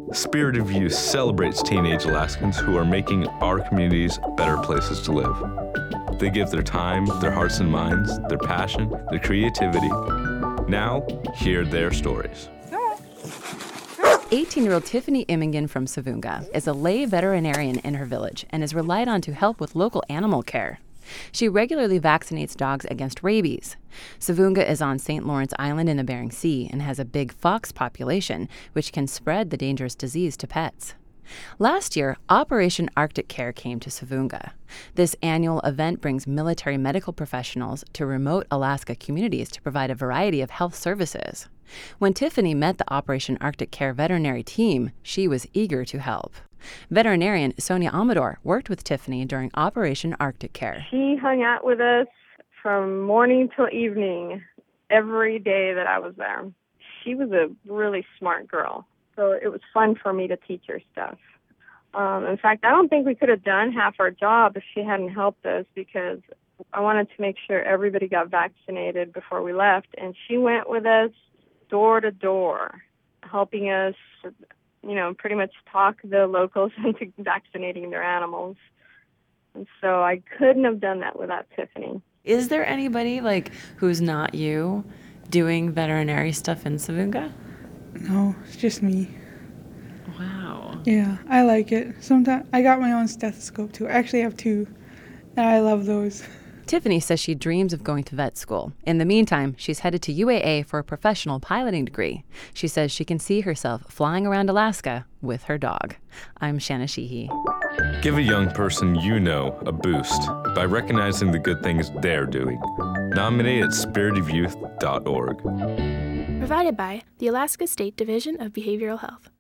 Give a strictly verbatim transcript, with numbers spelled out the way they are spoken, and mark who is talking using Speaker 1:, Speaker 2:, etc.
Speaker 1: Spirit of Youth celebrates teenage Alaskans who are making our communities better places to live. They give their time, their hearts and minds, their passion, their creativity. Now, hear their stories.
Speaker 2: eighteen-year-old Tiffany Imingen from Savunga is a lay veterinarian in her village and is relied on to help with local animal care. She regularly vaccinates dogs against rabies. Savunga is on Saint Lawrence Island in the Bering Sea and has a big fox population, which can spread the dangerous disease to pets. Last year, Operation Arctic Care came to Savunga. This annual event brings military medical professionals to remote Alaska communities to provide a variety of health services. When Tiffany met the Operation Arctic Care veterinary team, she was eager to help. Veterinarian Sonia Amador worked with Tiffany during Operation Arctic Care.
Speaker 3: She hung out with us from morning till evening every day that I was there. She was a really smart girl, so it was fun for me to teach her stuff. Um, in fact, I don't think we could have done half our job if she hadn't helped us, because I wanted to make sure everybody got vaccinated before we left, and she went with us door to door, helping us, you know, pretty much talk the locals into vaccinating their animals. And so I couldn't have done that without Tiffany.
Speaker 2: Is there anybody, like, who's not you doing veterinary stuff in Savunga?
Speaker 4: No, it's just me.
Speaker 2: Wow.
Speaker 4: Yeah, I like it. Sometimes I got my own stethoscope too. I actually have two, and I love those.
Speaker 2: Tiffany says she dreams of going to vet school. In the meantime, she's headed to U A A for a professional piloting degree. She says she can see herself flying around Alaska with her dog. I'm Shanna Sheehy.
Speaker 1: Give a young person you know a boost by recognizing the good things they're doing. Nominate at spirit of youth dot org.
Speaker 5: Provided by the Alaska State Division of Behavioral Health.